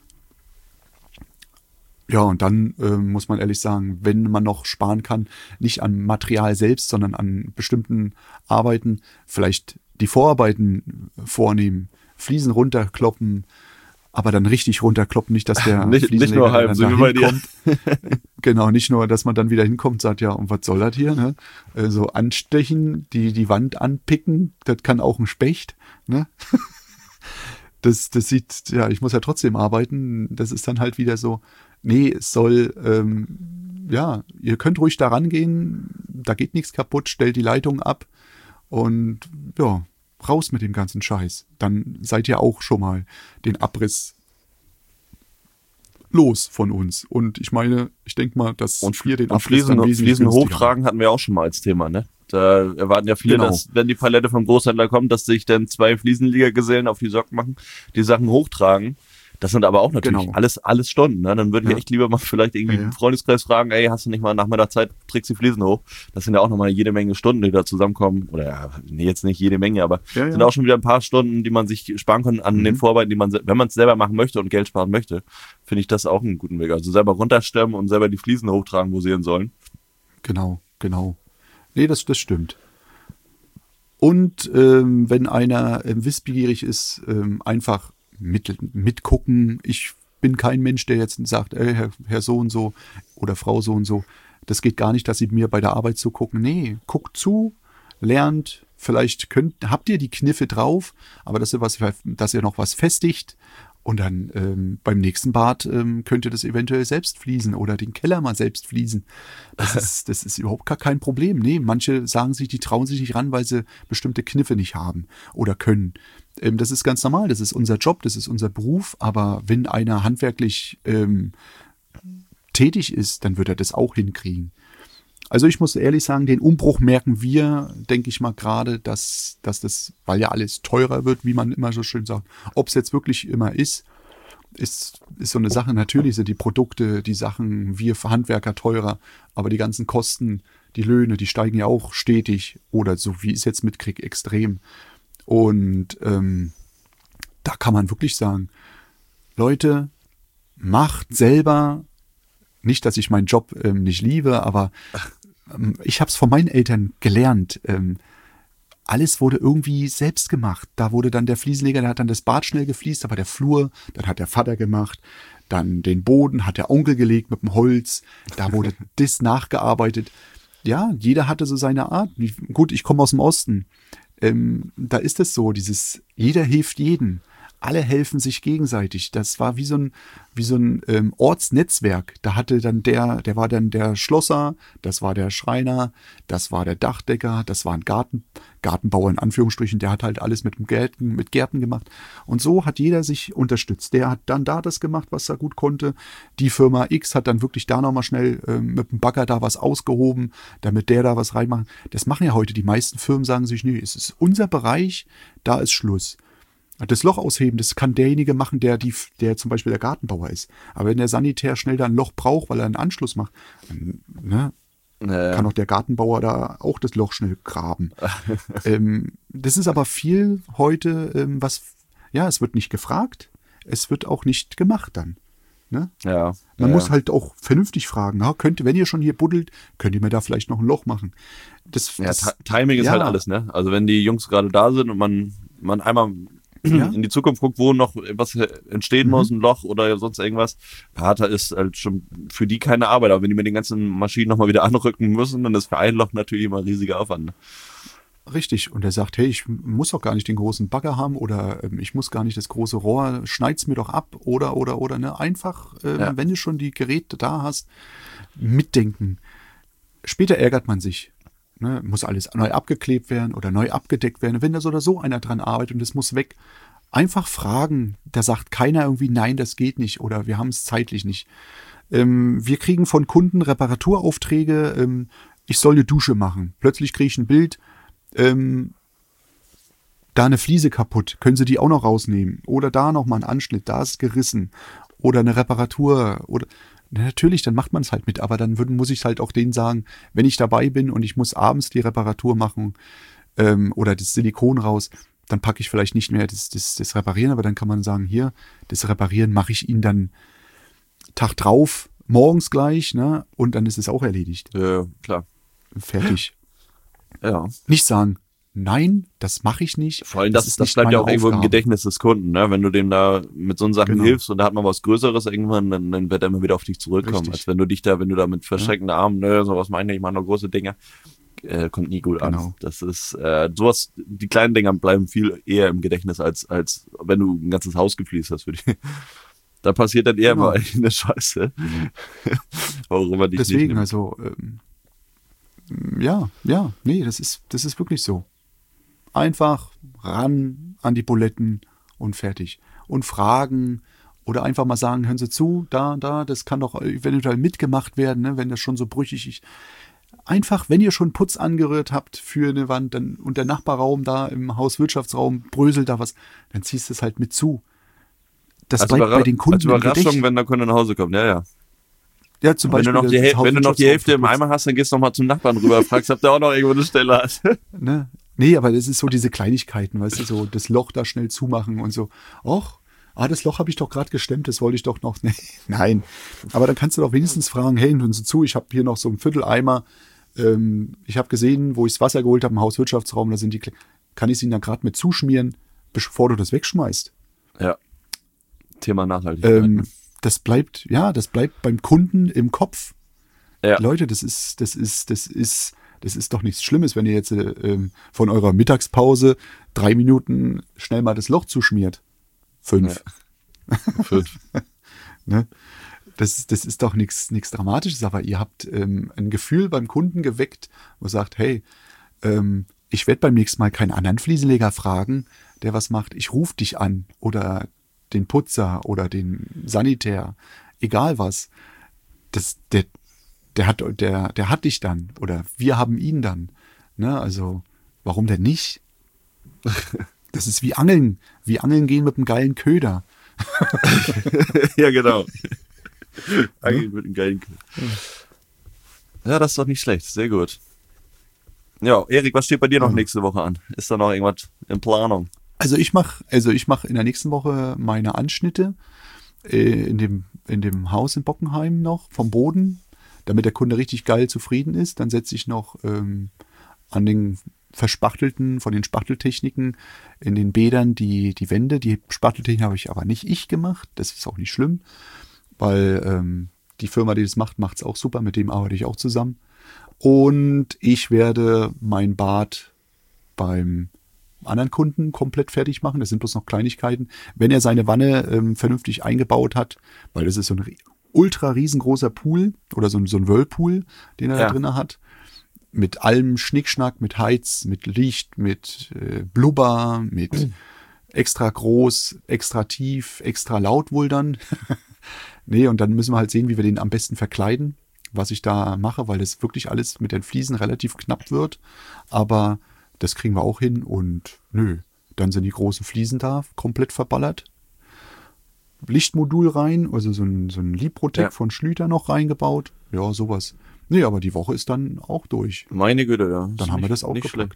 Ja, und dann muss man ehrlich sagen, wenn man noch sparen kann, nicht an Material selbst, sondern an bestimmten Arbeiten, vielleicht die Vorarbeiten vornehmen, Fliesen runterkloppen, aber dann richtig runterkloppen, nicht, dass der Nicht Fliesenleger nur halb, dann so da wie bei dir. hinkommt. Genau, nicht nur, dass man dann wieder hinkommt und sagt, ja, und was soll das hier? Ne? So anstechen, die Wand anpicken, das kann auch ein Specht. Ne? Das sieht, ja, ich muss ja trotzdem arbeiten. Das ist dann halt wieder so, nee, es soll, ja, ihr könnt ruhig da rangehen, da geht nichts kaputt, stellt die Leitung ab und ja, raus mit dem ganzen Scheiß. Dann seid ihr auch schon mal den Abriss los von uns. Und ich meine, ich denke mal, dass wir den Und Abriss dann wesentlich Fliesen günstiger hochtragen hatten wir auch schon mal als Thema, ne? Da erwarten ja viele, Genau. dass, wenn die Palette vom Großhändler kommt, dass sich dann 2 Fliesenlegergesellen auf die Socken machen, die Sachen hochtragen. Das sind aber auch natürlich Genau. alles Stunden, ne? Dann würde ich Ja. echt lieber mal vielleicht irgendwie Ja. im Freundeskreis fragen, ey, hast du nicht mal nach meiner Zeit, trägst die Fliesen hoch? Das sind ja auch nochmal jede Menge Stunden, die da zusammenkommen. Oder ja, nee, jetzt nicht jede Menge, aber Ja, ja. sind auch schon wieder ein paar Stunden, die man sich sparen kann an den Vorarbeiten, die man, wenn man es selber machen möchte und Geld sparen möchte, finde ich das auch einen guten Weg. Also selber runterstemmen und selber die Fliesen hochtragen, wo sie hin sollen. Genau. Nee, das stimmt. Und wenn einer wissbegierig ist, einfach mitgucken. Ich bin kein Mensch, der jetzt sagt, Herr so und so oder Frau so und so. Das geht gar nicht, dass Sie mir bei der Arbeit zugucken. Nee, guckt zu, lernt. Vielleicht habt ihr die Kniffe drauf, aber dass ihr noch was festigt. Und dann beim nächsten Bad könnt ihr das eventuell selbst fließen oder den Keller mal selbst fließen. Das ist überhaupt gar kein Problem. Nee, manche sagen sich, die trauen sich nicht ran, weil sie bestimmte Kniffe nicht haben oder können. Das ist ganz normal, das ist unser Job, das ist unser Beruf. Aber wenn einer handwerklich tätig ist, dann wird er das auch hinkriegen. Also ich muss ehrlich sagen, den Umbruch merken wir, denke ich mal gerade, dass das, weil ja alles teurer wird, wie man immer so schön sagt, ob es jetzt wirklich immer ist so eine Sache. Natürlich sind die Produkte, die Sachen, wir für Handwerker teurer, aber die ganzen Kosten, die Löhne, die steigen ja auch stetig oder so wie ich es jetzt mitkriege, extrem. Und da kann man wirklich sagen, Leute, macht selber. Nicht, dass ich meinen Job nicht liebe, aber ich habe es von meinen Eltern gelernt. Alles wurde irgendwie selbst gemacht. Da wurde dann der Fliesenleger, der hat dann das Bad schnell gefliest, da war der Flur, dann hat der Vater gemacht, dann den Boden hat der Onkel gelegt mit dem Holz, da wurde das nachgearbeitet. Ja, jeder hatte so seine Art. Gut, ich komme aus dem Osten. Da ist es so, jeder hilft jedem. Alle helfen sich gegenseitig. Das war wie so ein Ortsnetzwerk. Da hatte dann der war dann der Schlosser, das war der Schreiner, das war der Dachdecker, das war ein Gartenbauer in Anführungsstrichen, der hat halt alles mit Gärten gemacht. Und so hat jeder sich unterstützt. Der hat dann da das gemacht, was er gut konnte. Die Firma X hat dann wirklich da nochmal schnell mit dem Bagger da was ausgehoben, damit der da was reinmacht. Das machen ja heute die meisten Firmen, sagen sich, nee, es ist unser Bereich, da ist Schluss. Das Loch ausheben, das kann derjenige machen, der zum Beispiel der Gartenbauer ist. Aber wenn der Sanitär schnell da ein Loch braucht, weil er einen Anschluss macht, ne, kann auch der Gartenbauer da auch das Loch schnell graben. Das ist aber viel heute, es wird nicht gefragt, es wird auch nicht gemacht dann. Ne? Ja. Man muss halt auch vernünftig fragen. Ja, wenn ihr schon hier buddelt, könnt ihr mir da vielleicht noch ein Loch machen? Timing ist halt alles, ne? Also wenn die Jungs gerade da sind und man einmal in die Zukunft guckt, wo noch was entstehen muss, ein Loch oder sonst irgendwas, Harter ist halt schon für die keine Arbeit. Aber wenn die mit den ganzen Maschinen nochmal wieder anrücken müssen, dann ist für ein Loch natürlich immer ein riesiger Aufwand. Richtig. Und er sagt, hey, ich muss doch gar nicht den großen Bagger haben oder ich muss gar nicht das große Rohr, schneid's mir doch ab oder, ne? Einfach, wenn du schon die Geräte da hast, mitdenken. Später ärgert man sich. Ne? Muss alles neu abgeklebt werden oder neu abgedeckt werden. Wenn da so oder so einer dran arbeitet und das muss weg, einfach fragen. Da sagt keiner irgendwie, nein, das geht nicht oder wir haben es zeitlich nicht. Wir kriegen von Kunden Reparaturaufträge, ich soll eine Dusche machen. Plötzlich kriege ich ein Bild, da eine Fliese kaputt, können Sie die auch noch rausnehmen? Oder da nochmal ein Anschnitt, da ist gerissen. Oder eine Reparatur. Oder natürlich, dann macht man es halt mit. Aber dann muss ich halt auch denen sagen, wenn ich dabei bin und ich muss abends die Reparatur machen oder das Silikon raus, dann packe ich vielleicht nicht mehr das Reparieren. Aber dann kann man sagen, hier, das Reparieren mache ich Ihnen dann Tag drauf, morgens gleich, ne? Und dann ist es auch erledigt. Ja, klar. Fertig. Ja. Nicht sagen, nein, das mache ich nicht. Vor allem, das bleibt ja auch irgendwo im Gedächtnis des Kunden, ne? Wenn du dem da mit so Sachen hilfst und da hat man was Größeres irgendwann, dann wird er immer wieder auf dich zurückkommen. Richtig. Als wenn du da mit verschreckten Armen, sowas meine ich mache noch große Dinge, kommt nie gut an. Das ist, sowas, die kleinen Dinger bleiben viel eher im Gedächtnis, als wenn du ein ganzes Haus gefliest hast für die. Da passiert dann eher mal eine Scheiße. Worüber dich deswegen, nicht also, nee, das ist wirklich so. Einfach ran an die Buletten und fertig. Und fragen oder einfach mal sagen, hören Sie zu, da, das kann doch eventuell mitgemacht werden, ne, wenn das schon so brüchig ist. Einfach, wenn ihr schon Putz angerührt habt für eine Wand und der Nachbarraum da im Hauswirtschaftsraum bröselt da was, dann ziehst du es halt mit zu. Das bleibt bei den Kunden als Überraschung, wenn der Kunde nach Hause kommt, ja. Ja, zum Beispiel, wenn du noch die Hälfte im Eimer hast, dann gehst du noch mal zum Nachbarn rüber, fragst, ob der auch noch irgendwo eine Stelle hat. Ne? Nee, aber das ist so diese Kleinigkeiten, weißt du, so das Loch da schnell zumachen und so. Das Loch habe ich doch gerade gestemmt, das wollte ich doch noch. Nee, nein, aber dann kannst du doch wenigstens fragen, hey, hören Sie zu, ich habe hier noch so ein Vierteleimer. Ich habe gesehen, wo ich das Wasser geholt habe im Hauswirtschaftsraum, da sind die. Kann ich sie da gerade mit zuschmieren, bevor du das wegschmeißt? Ja. Thema Nachhaltigkeit. Das bleibt beim Kunden im Kopf. Ja. Leute, das ist doch nichts Schlimmes, wenn ihr jetzt von eurer Mittagspause 3 Minuten schnell mal das Loch zuschmiert. 5. Ja. 5. Ne? Das ist doch nichts Dramatisches, aber ihr habt ein Gefühl beim Kunden geweckt, wo sagt, hey, ich werde beim nächsten Mal keinen anderen Fliesenleger fragen, der was macht. Ich rufe dich an oder den Putzer oder den Sanitär, egal was. Der hat dich dann oder wir haben ihn dann. Ne? Also warum denn nicht? Das ist wie Angeln. Wie Angeln gehen mit einem geilen Köder. Ja, genau. Angeln mit einem geilen Köder. Ja, das ist doch nicht schlecht. Sehr gut. Ja, Erik, was steht bei dir noch nächste Woche an? Ist da noch irgendwas in Planung? Also ich mach in der nächsten Woche meine Anschnitte in dem Haus in Bockenheim noch vom Boden, damit der Kunde richtig geil zufrieden ist. Dann setze ich noch an den verspachtelten, von den Spachteltechniken in den Bädern die Wände. Die Spachteltechnik habe ich aber nicht ich gemacht. Das ist auch nicht schlimm, weil die Firma, die das macht es auch super. Mit dem arbeite ich auch zusammen. Und ich werde mein Bad beim anderen Kunden komplett fertig machen. Das sind bloß noch Kleinigkeiten. Wenn er seine Wanne vernünftig eingebaut hat, weil das ist so ein ultra riesengroßer Pool oder so ein Whirlpool, den er da drin hat, mit allem Schnickschnack, mit Heiz, mit Licht, mit Blubber, mit extra groß, extra tief, extra laut wohl dann. Nee, und dann müssen wir halt sehen, wie wir den am besten verkleiden, was ich da mache, weil das wirklich alles mit den Fliesen relativ knapp wird. Aber das kriegen wir auch hin und dann sind die großen Fliesen da, komplett verballert. Lichtmodul rein, also so ein Liprotec von Schlüter noch reingebaut. Ja, sowas. Nee, aber die Woche ist dann auch durch. Meine Güte, ja. Dann haben wir das auch nicht gepackt.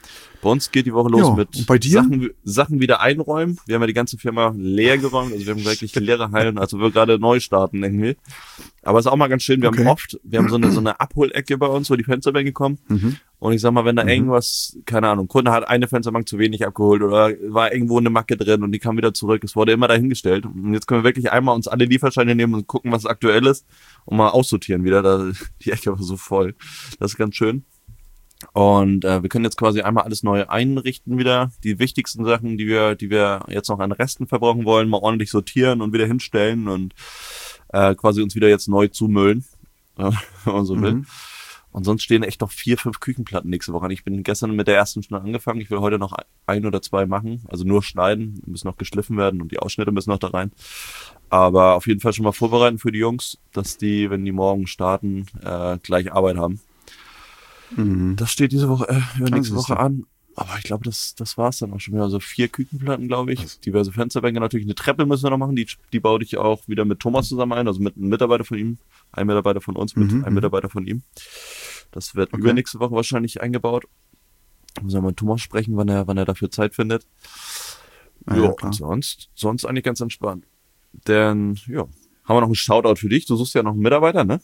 Bei uns geht die Woche los Ja, mit und bei dir? Sachen wieder einräumen. Wir haben ja die ganze Firma leer geräumt, also wir haben wirklich leere Hallen, also wir gerade neu starten irgendwie. Aber es ist auch mal ganz schön, wir haben so eine Abholecke bei uns, wo die Fensterbänke kommen. Und ich sag mal, wenn da irgendwas, keine Ahnung, Kunde hat eine Fensterbank zu wenig abgeholt oder war irgendwo eine Macke drin und die kam wieder zurück, es wurde immer dahingestellt. Und jetzt können wir wirklich einmal uns alle Lieferscheine nehmen und gucken, was aktuell ist und mal aussortieren wieder. Die Ecke war so voll. Das ist ganz schön. Und wir können jetzt quasi einmal alles neu einrichten wieder. Die wichtigsten Sachen, die wir jetzt noch an Resten verbrauchen wollen, mal ordentlich sortieren und wieder hinstellen und quasi uns wieder jetzt neu zumüllen, wenn man so will. Und sonst stehen echt noch 4, 5 Küchenplatten nächste Woche an. Ich bin gestern mit der ersten schon angefangen. Ich will heute noch 1 oder 2 machen, also nur schneiden, müssen noch geschliffen werden und die Ausschnitte müssen noch da rein. Aber auf jeden Fall schon mal vorbereiten für die Jungs, dass die, wenn die morgen starten, gleich Arbeit haben. Das steht diese Woche, nächste Woche an. Aber ich glaube, das war's dann auch schon wieder. Also 4 Küchenplatten, glaube ich. Diverse Fensterbänke natürlich. Eine Treppe müssen wir noch machen. Die baue ich auch wieder mit Thomas zusammen ein. Also mit einem Mitarbeiter von ihm. Ein Mitarbeiter von uns mit einem Mitarbeiter von ihm. Das wird übernächste Woche wahrscheinlich eingebaut. Müssen wir mal mit Thomas sprechen, wann er dafür Zeit findet. Ja, und sonst eigentlich ganz entspannt. Denn, ja, haben wir noch einen Shoutout für dich. Du suchst ja noch einen Mitarbeiter, ne?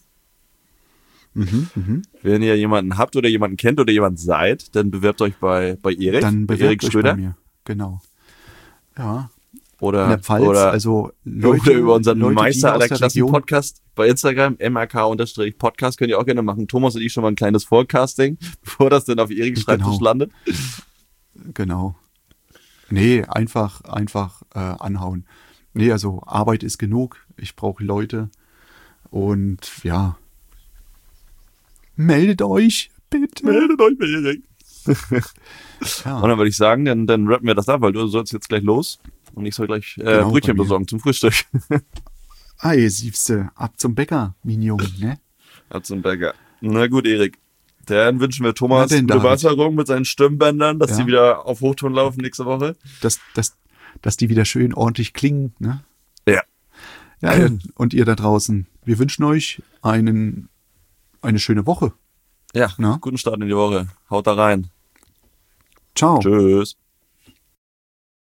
Wenn ihr jemanden habt oder jemanden kennt oder jemand seid, dann bewerbt euch bei Erik. Dann bewerbt euch Schröder. bei mir. Genau. Ja. Oder, In der Pfalz, oder, also Leute, über unseren Leute, Meister die aller aus der Klassen Region- Podcast bei Instagram, mrk_podcast, könnt ihr auch gerne machen. Thomas und ich schon mal ein kleines Forecasting, bevor das dann auf Eriks Schreibtisch landet. Genau. Nee, einfach anhauen. Nee, also Arbeit ist genug. Ich brauche Leute. Und ja. Meldet euch, bitte. Meldet euch bei Erik. Ja. Und dann würde ich sagen, dann rappen wir das ab, weil du sollst jetzt gleich los und ich soll gleich Genau, Brötchen bei mir. besorgen zum Frühstück. Ei, Siebste, ab zum Bäcker, mein Junge, ne? Ab zum Bäcker. Na gut, Erik. Dann wünschen wir Thomas Na denn, gute David. Besserung mit seinen Stimmbändern, dass Ja. sie wieder auf Hochton laufen nächste Woche. Dass die wieder schön ordentlich klingen, ne? Ja. Ja, und ihr da draußen, wir wünschen euch eine schöne Woche. Ja, Na? guten Start in die Woche. Haut da rein. Ciao. Tschüss.